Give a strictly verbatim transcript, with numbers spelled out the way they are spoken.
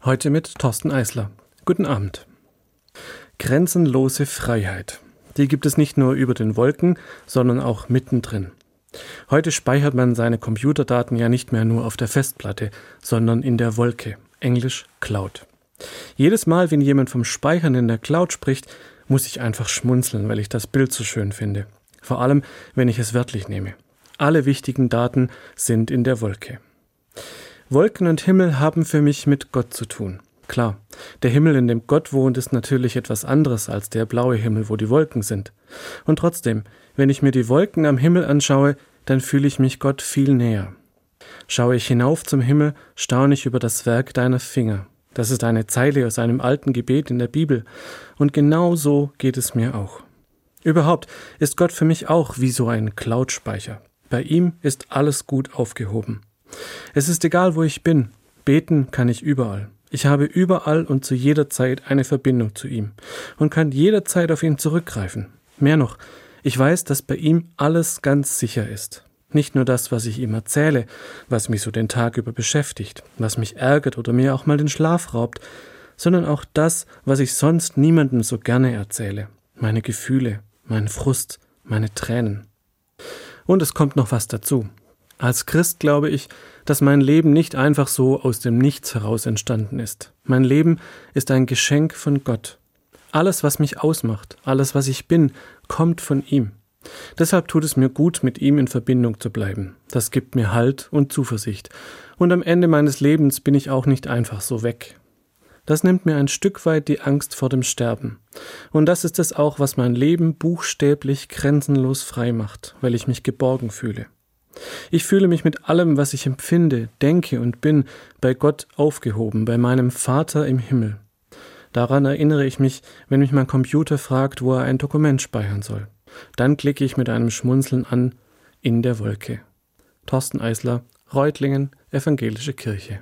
Heute mit Thorsten Eisler. Guten Abend. Grenzenlose Freiheit. Die gibt es nicht nur über den Wolken, sondern auch mittendrin. Heute speichert man seine Computerdaten ja nicht mehr nur auf der Festplatte, sondern in der Wolke, englisch Cloud. Jedes Mal, wenn jemand vom Speichern in der Cloud spricht, muss ich einfach schmunzeln, weil ich das Bild so schön finde. Vor allem, wenn ich es wörtlich nehme. Alle wichtigen Daten sind in der Wolke. Wolken und Himmel haben für mich mit Gott zu tun. Klar, der Himmel, in dem Gott wohnt, ist natürlich etwas anderes als der blaue Himmel, wo die Wolken sind. Und trotzdem, wenn ich mir die Wolken am Himmel anschaue, dann fühle ich mich Gott viel näher. Schaue ich hinauf zum Himmel, staune ich über das Werk deiner Finger. Das ist eine Zeile aus einem alten Gebet in der Bibel. Und genau so geht es mir auch. Überhaupt ist Gott für mich auch wie so ein Cloud-Speicher. Bei ihm ist alles gut aufgehoben. Es ist egal, wo ich bin. Beten kann ich überall. Ich habe überall und zu jeder Zeit eine Verbindung zu ihm und kann jederzeit auf ihn zurückgreifen. Mehr noch, ich weiß, dass bei ihm alles ganz sicher ist. Nicht nur das, was ich ihm erzähle, was mich so den Tag über beschäftigt, was mich ärgert oder mir auch mal den Schlaf raubt, sondern auch das, was ich sonst niemandem so gerne erzähle. Meine Gefühle, mein Frust, meine Tränen. Und es kommt noch was dazu. Als Christ glaube ich, dass mein Leben nicht einfach so aus dem Nichts heraus entstanden ist. Mein Leben ist ein Geschenk von Gott. Alles, was mich ausmacht, alles, was ich bin, kommt von ihm. Deshalb tut es mir gut, mit ihm in Verbindung zu bleiben. Das gibt mir Halt und Zuversicht. Und am Ende meines Lebens bin ich auch nicht einfach so weg. Das nimmt mir ein Stück weit die Angst vor dem Sterben. Und das ist es auch, was mein Leben buchstäblich grenzenlos frei macht, weil ich mich geborgen fühle. Ich fühle mich mit allem, was ich empfinde, denke und bin, bei Gott aufgehoben, bei meinem Vater im Himmel. Daran erinnere ich mich, wenn mich mein Computer fragt, wo er ein Dokument speichern soll. Dann klicke ich mit einem Schmunzeln an, in der Wolke. Thorsten Eisler, Reutlingen, Evangelische Kirche.